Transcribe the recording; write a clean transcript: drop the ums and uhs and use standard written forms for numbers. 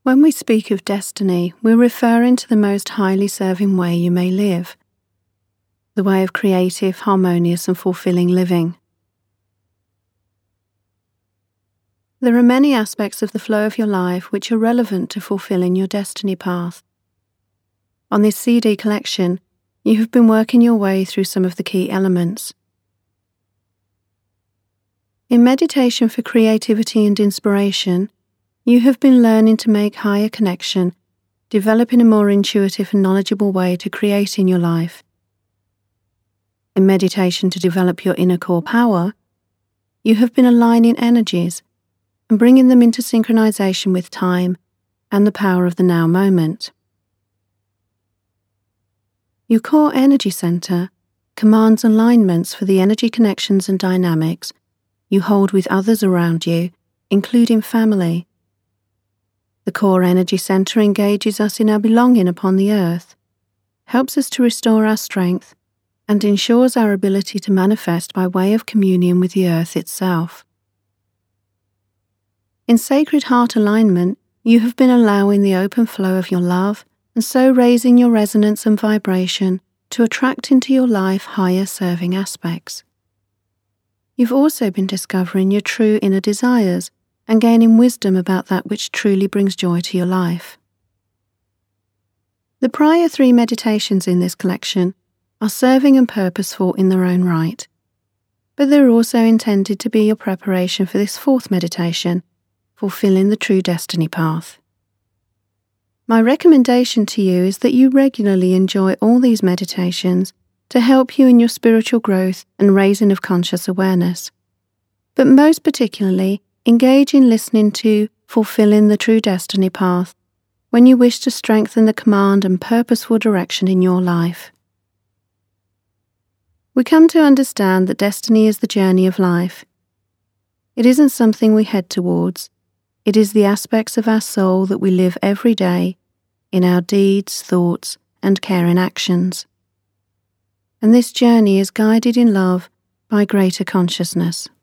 When we speak of destiny, we're referring to the most highly serving way you may live, the way of creative, harmonious and fulfilling living. There are many aspects of the flow of your life which are relevant to fulfilling your destiny path. On this CD collection, you have been working your way through some of the key elements. In meditation for creativity and inspiration, you have been learning to make higher connection, developing a more intuitive and knowledgeable way to create in your life. In meditation to develop your inner core power, you have been aligning energies and bringing them into synchronization with time and the power of the now moment. Your core energy center commands alignments for the energy connections and dynamics you hold with others around you, including family. The core energy center engages us in our belonging upon the earth, helps us to restore our strength, and ensures our ability to manifest by way of communion with the earth itself. In sacred heart alignment, you have been allowing the open flow of your love and so raising your resonance and vibration to attract into your life higher serving aspects. You've also been discovering your true inner desires and gaining wisdom about that which truly brings joy to your life. The prior 3 meditations in this collection are serving and purposeful in their own right, but they're also intended to be your preparation for this 4th meditation, fulfilling the true destiny path. My recommendation to you is that you regularly enjoy all these meditations to help you in your spiritual growth and raising of conscious awareness, but most particularly engage in listening to Fulfilling the True Destiny Path when you wish to strengthen the command and purposeful direction in your life. We come to understand that destiny is the journey of life. It isn't something we head towards. It is the aspects of our soul that we live every day in our deeds, thoughts, and caring actions. And this journey is guided in love by greater consciousness.